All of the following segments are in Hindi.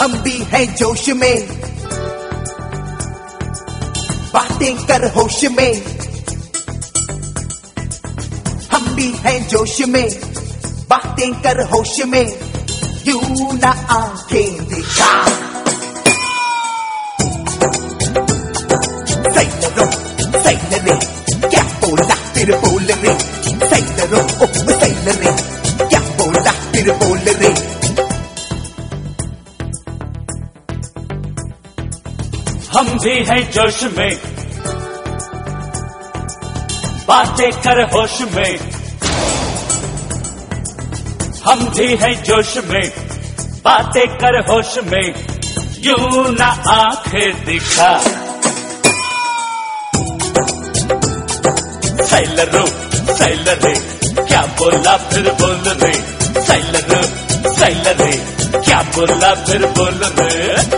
हम भी हैं जोश में, बातें कर होश में। हम भी हैं जोश में, बातें कर होश में। यूं ना आंखें दिखा, सैलरो रे, क्या बोला फिर बोल रे। सैलरो ओ सैल रे, क्या बोला फिर बोल रे। हम भी हैं जोश में, बातें कर होश में। हम भी हैं जोश में, बातें कर होश में। यूं ना आंखें दिखा, सैलरो सैल रे, क्या बोला फिर बोल रे। सैलरो सैल रे, क्या बोला फिर बोल रे।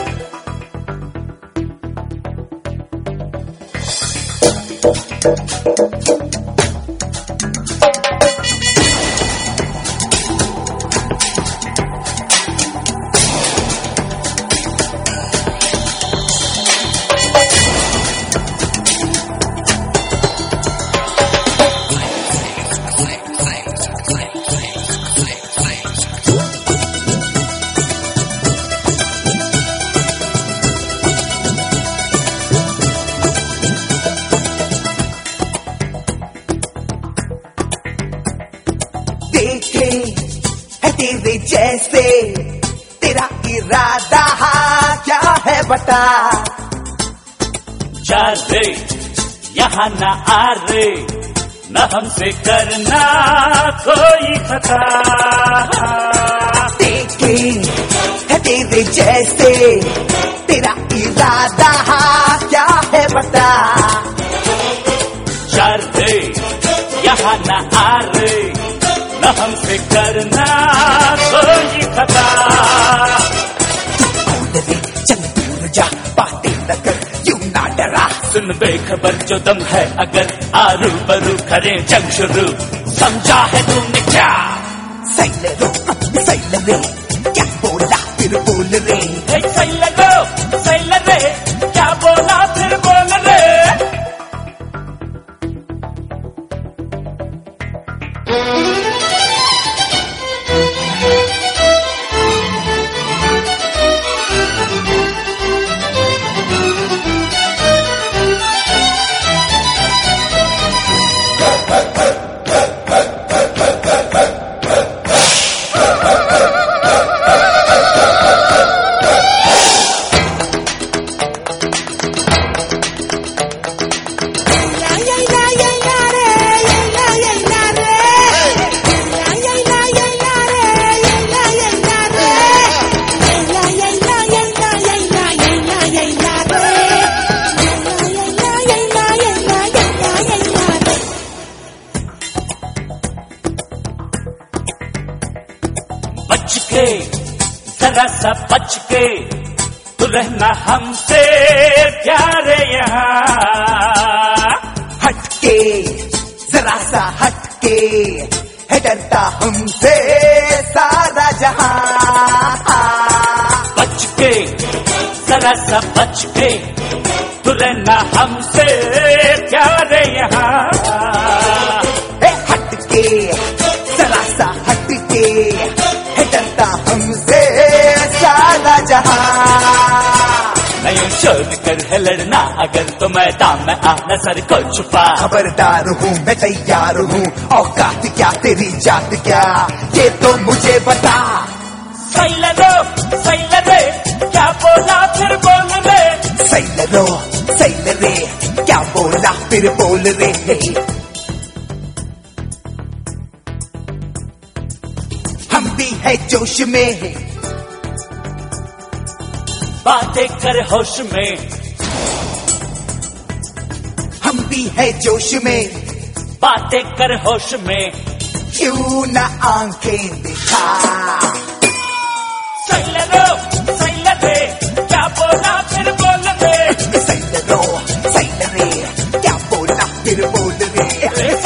देखे है तेरे जैसे, तेरा इरादा क्या है बता। जा रे यहाँ न आ रे, न हमसे करना कोई खता। देखे है तेरे जैसे, तेरा इरादा क्या है बता। जा रे यहाँ न आ रे, न हमसे करना कोई खता। चल दूर जा, बातें न कर, यूं ना डरा। सुन बेखबर जो दम है, अगर आरू बरू करें जंग शुरू। समझा है तूने क्या? सैलरो रे, क्या बोला फिर बोल रे। सैलरो सैल रे, क्या बोला फिर बोल रे। बच के जरा सा बच के, तू रहना हमसे प्यारे यहाँ। हटके जरा सा हटके, है डरता हमसे सारा जहां। बच के जरा सा बच के, तू रहना हमसे प्यारे यहाँ। हटके जरा सा हटके, है डरता हमसे सारा जहां। नहीं छोड़ कर है लड़ना अगर, तो मैदान में आना सर को छुपा। खबरदार हूँ मैं, तैयार हूँ, औकात क्या तेरी जात क्या, ये तो मुझे बता। सैलरो सैल रे, क्या बोला फिर बोल रे। सैलरो सैल रे, क्या बोला फिर बोल रे। हम भी है जोश में, बातें कर होश में। हम भी है जोश में, बातें कर होश में। क्यों ना आंखें दिखा। सैलरो सैल रे, क्या बोला फिर बोल रे। सैलरो सैल रे, क्या बोला फिर बोल रे।